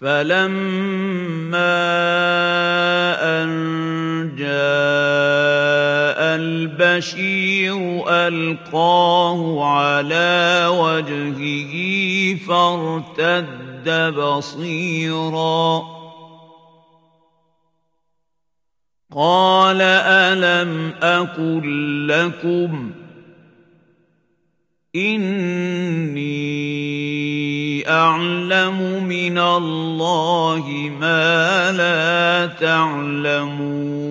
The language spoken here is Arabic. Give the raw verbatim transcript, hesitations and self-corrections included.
فَلَمَّا أَن جَاءَ الْبَشِيرُ أَلْقَاهُ عَلَىٰ وَجْهِهِ فَارْتَدَّ بَصِيرًا قَالَ أَلَمْ أَقُل لَّكُمْ إِنِّي أَعْلَمُ مِنَ اللَّهِ مَا لَا تَعْلَمُونَ